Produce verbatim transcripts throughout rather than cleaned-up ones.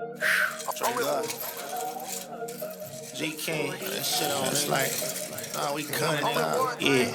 G King, that shit on, it's like, oh, we cutting it out. Yeah.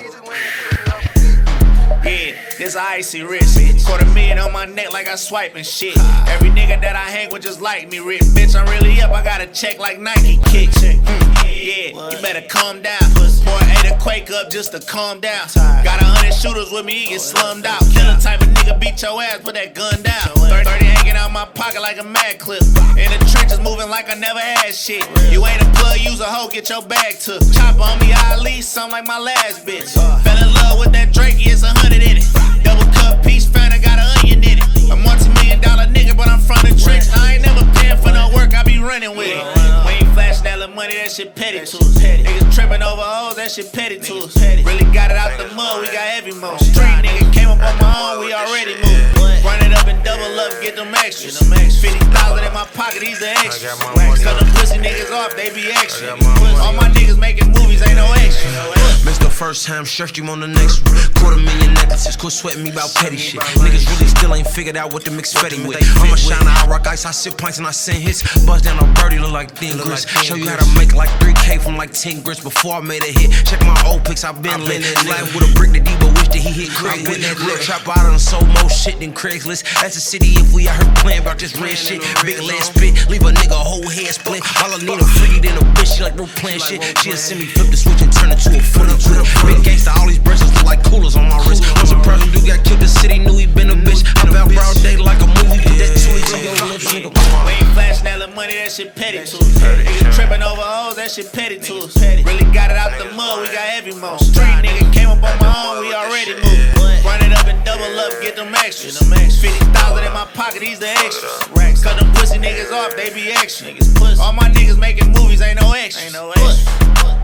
Yeah, this icy wrist. Quarter million on my neck like I swiping shit. Every nigga that I hang with just like me, rich. Bitch, I'm really up, I got a check like Nike kicks. Mm, yeah, you better calm down. Pour eight to quake up just to calm down. Got a hundred shooters with me, he get slummed out. Killer type of nigga, beat your ass, put that gun down. thirty hanging out my pocket like a mad clip. In the trenches moving like I never had shit. You ain't a plug, use a hoe, get your bag took. Chopper on me, I lease, something like my last bitch. Fell in love with that Drake, it's a hundred in it. Double cup, peach fountain, got an onion in it. A multi-million dollar nigga, but I'm from the tricks. I ain't never paying for no work, I be running with it. We ain't flashing that little money, that shit petty to us. Niggas tripping over hoes, that shit petty to us. Really got it out the mud, we got heavy mode. Street nigga came up on my own, we already moved. Run it up and double up, get them extras. fifty thousand in my pocket, these the extras. Cut them pussy niggas off, they be extra. All my niggas making movies, ain't no extra. Missed the first time, shirt you on the next one. Quarter million necklaces, quit sweating me about petty shit. Niggas really still ain't figured out what to mix Fetty with. I'm a shiner, I rock ice, I sip pints and I send hits. Buzz down a birdie, look like thin grits. Show you how to make like three K from like ten grits before I made a hit. Check my old pics, I been lit. Slide with a brick that Debo wish that he hit Craig with. Look, chop out on sold more shit than Craigslist. That's the city if we out here playing about this red shit. Big lead spit, leave a nigga whole head split. All I need a fleet in a bitch, she like no playing shit. She'll send me flip the switch and turn it to a fully grip. Big gangsta, all these bracelets look like coolers on my wrist. I'm surprised when dude got killed, the city knew he been a bitch. I'm out broad day like a movie, put that Tuli to your lips, nigga. We ain't flashing that little money, that shit petty to us. Niggas tripping over hoes, that shit petty to us. Really got it out the mud, we got heavy mode. Street nigga came up on my own, we already moved. Run it up and double up, get them extras. fifty thousand in my pocket, these the extras. Cut them pussy niggas off, they be extra. All my niggas making movies, ain't no extras.